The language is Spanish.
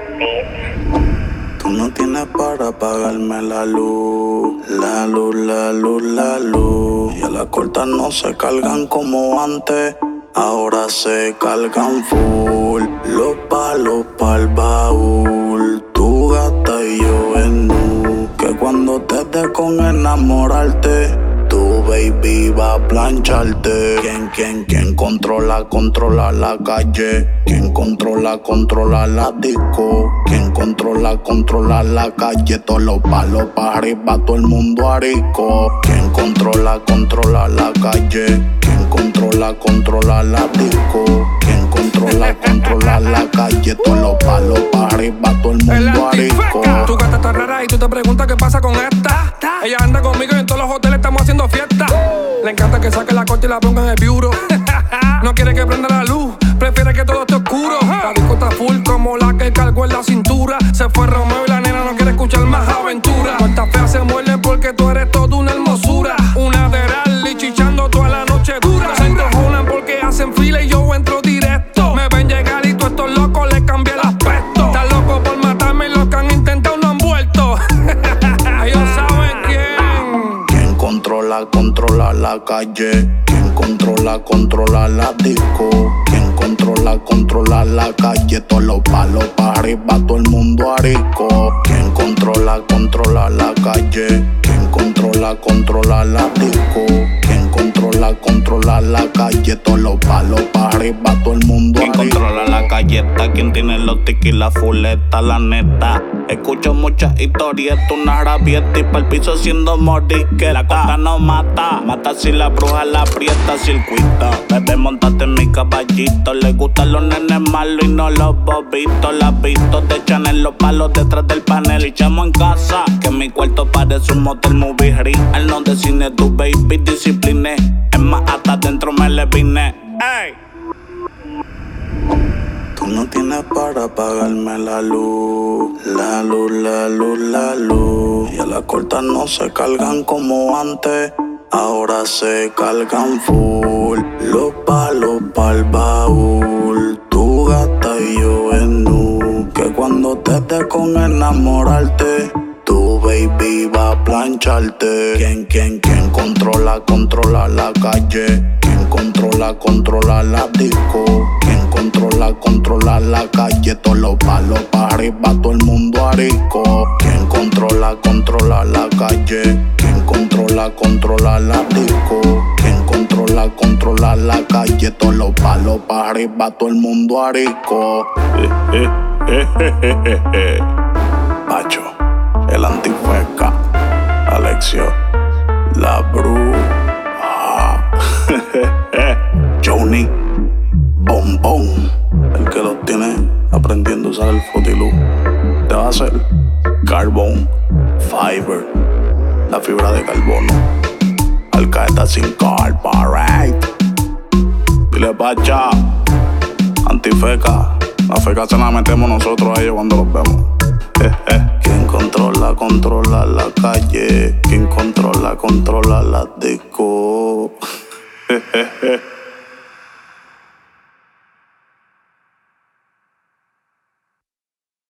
Tú no tienes para pagarme la luz, la luz, la luz, la luz. Y a las cortas no se cargan como antes, ahora se cargan full. Los palos pa'l baúl, tú gata y yo en nu. Que cuando te dé con enamorarte, tu baby va a plancharte. ¿Quién controla la calle? ¿Quién controla la disco? ¿Quién controla la calle? Todos los palos para arriba, todo el mundo arico. ¿Quién controla la calle? ¿Quién controla la disco? ¿Quién controla la calle? Todos los palos para arriba, todo el mundo arico. Tu gata está rara y tú te preguntas qué pasa con esta. Ella anda conmigo y en todos los hoteles estamos haciendo fiesta. Le encanta que saque la corte y la ponga en el bureau. No quiere que prenda la luz, prefiere que todo esté oscuro. La disco está full como la que cargó en la cintura. Se fue Romeo y la nena no quiere escuchar más aventura. Cuantas feas se muerden porque tú eres toda una hermosura. Una de rally chichando toda la noche dura. Se encojonan porque hacen fila y yo entro directo. Me ven llegar y todos estos locos les cambié el aspecto. Están locos por matarme y los que han intentado no han vuelto. Ellos saben quién. ¿Quién controla la calle? ¿Quién controla la disco? ¿Quién controla la calle? Todos los palos para arriba, todo el mundo arico. ¿Quién controla la calle? ¿Quién controla la disco? ¿Quién controla la calle? Todos los palos para arriba, todo el mundo arico. ¿Quién controla la galleta? ¿Quién tiene los tickets y la fuleta? La neta, escucho muchas historietas, una rabieta y pa'l piso haciendo mordisqueta. La costa no mata, mata si la bruja la aprieta, circuito. Bebé, montate en mi caballito. Le gustan los nenes malos y no los bobitos. Las vistos de Chanel, los palos detrás del panel. Y chamo en casa, que mi cuarto parece un motel movie real. No de cine, tu baby discipliné. Es más, hasta dentro me le vine. Ey. Tú no tienes para pagarme la luz, la luz, la luz, la luz. Y a las cortas no se cargan como antes, ahora se cargan full. Los palos pa'l baúl, tu gata y yo en nu. Que cuando te dé con enamorarte, tu baby va a plancharte. ¿Quién controla la calle? ¿Quién controla la disco? ¿Quién controla la calle? Todos los palos para arriba, todo el mundo arico. ¿Quién controla la calle? ¿Quién controla la disco? ¿Quién controla la calle? Todos los palos para arriba, todo el mundo arico. Pacho, el antifeca, Alexio, la bruja, Johnny, Bombón, el que los tiene aprendiendo a usar el Fruity te va a hacer carbón, fiber, la fibra de carbono, alcaeta sin carburetor. Dile pacha, antifeca, la feca se la metemos nosotros a ellos cuando los vemos. ¿Quién controla la calle? ¿Quién controla la disco?